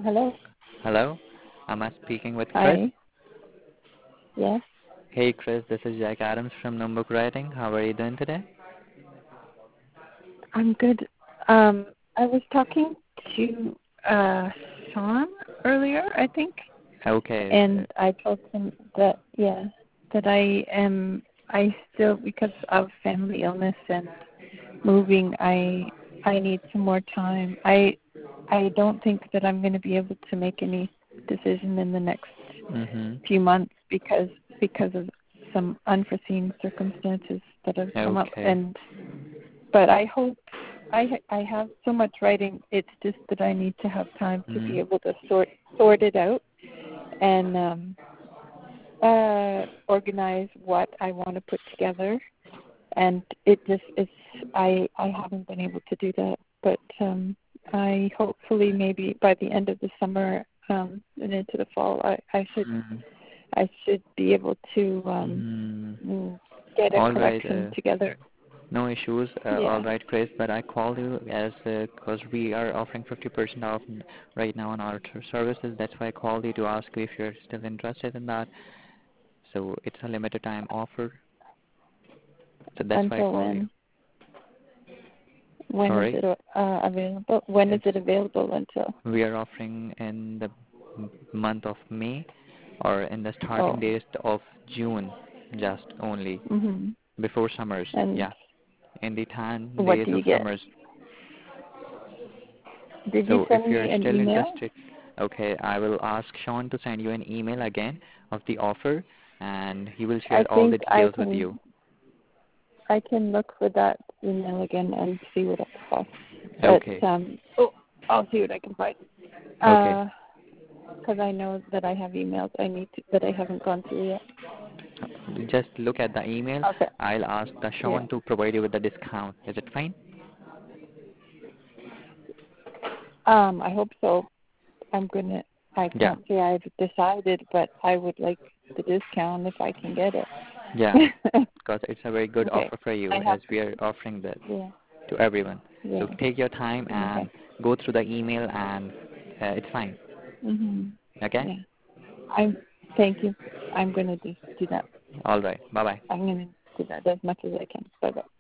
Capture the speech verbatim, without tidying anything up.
Hello. Hello, am I speaking with Chris? Hi. Yes, Hey Chris, this is Jack Adams from Numbuk Writing. How are you doing today? I'm good. Um, I was talking to uh, Sean earlier, I think, Okay. and I told him that yeah, that I am. I still, because of family illness and moving, I I need some more time. I I don't think that I'm going to be able to make any decision in the next Mhm. few months because because of some unforeseen circumstances that have come up. Okay. And but I hope I I have so much writing. It's just that I need to have time to be Mhm. able to sort sort it out and um, uh, organize what I want to put together. And it just it's I I haven't been able to do that. But um, I hopefully maybe by the end of the summer um, and into the fall, I I should Mhm. I should be able to um, Mhm. mm, get a All right. collection Uh, together. no issues. Uh, all Yeah. right, Chris. But I called you as because we are offering fifty percent off n- right now on our t- services. That's why I called you to ask you if you're still interested in that. So it's a limited time offer. So that's why I Until called you. when? When is Sorry. it uh, available? When is It's it available until? we are offering in the m- month of May or in the starting Oh. days of June, just only Mhm. before summers. And Yeah, in the tan what days do of you get? summers. Did you So if send you're me an still email? interested, okay, I will ask Sean to send you an email again of the offer, and he will I share all the think I details with can you. I can look for that email again and see what it costs. But Okay, um oh, I'll see what I can find. okay. Uh, because I know that I have emails I need to, that I haven't gone through yet. Just look at the email. Okay. I'll ask the Yeah. Sean to provide you with the discount. Is it fine? Um, I hope so. I'm gonna. I Yeah, can't say I've decided, but I would like the discount if I can get it. yeah. Because it's a very good Okay. offer for I you have. as we are offering that Yeah. to everyone. So Yeah. take your time and Okay. go through the email and uh, it's fine. Mhm. Okay? Yeah. I'm. Thank you. I'm gonna do do that. All right. Bye bye. I'm gonna do that as much as I can. Bye bye.